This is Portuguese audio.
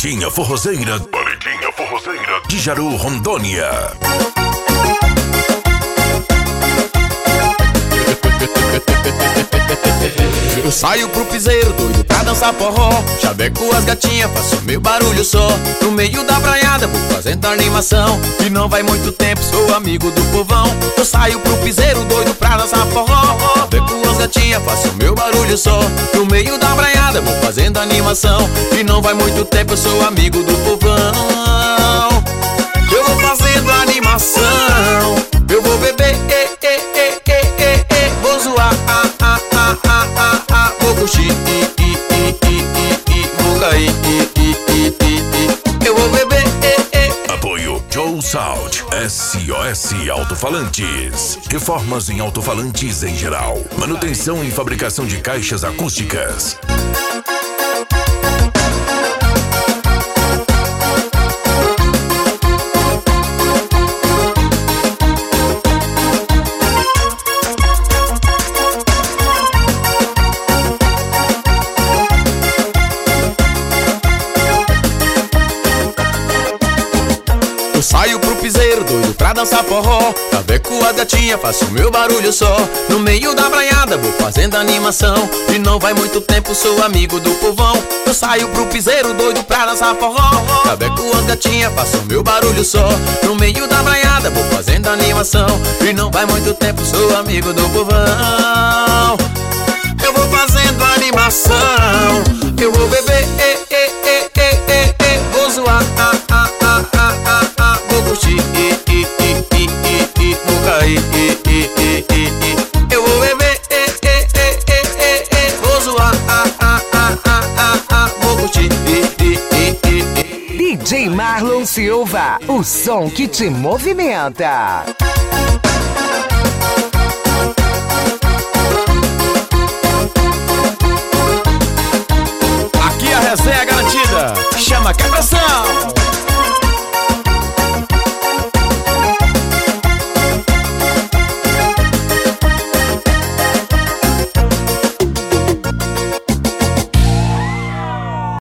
Barraquinha Forrozeira de Jaru, Rondônia. Eu saio pro piseiro, doido pra dançar forró. Chaveco as gatinhas, faço meu barulho só. No meio da braiada, vou fazendo animação. E não vai muito tempo, sou amigo do povão. Eu saio pro piseiro, doido pra dançar forró. Chaveco as gatinhas, faço meu barulho só. No meio da braiada, vou fazendo animação. E não vai muito tempo, eu sou amigo do povão. Eu vou fazendo animação. Eu vou beber, vou zoar, vou curtir, vou cair, eu vou beber. Apoio Joe Sound, SOS Alto-Falantes. Reformas em alto-falantes em geral. Manutenção e fabricação de caixas acústicas. Eu saio pro piseiro, doido pra dançar forró. Chaveco a gatinha, faço meu barulho só. No meio da braiada, vou fazendo animação. E não vai muito tempo, sou amigo do povão. Eu saio pro piseiro, doido pra dançar forró. Chaveco as gatinhas, faço meu barulho só. No meio da braiada, vou fazendo animação. E não vai muito tempo, sou amigo do povão. Eu vou fazendo animação. Eu vou beber, vou zoar, vou curtir, vou cair, eu vou beber, vou zoar, vou curtir. DJ Marlon Silva, o som que te movimenta.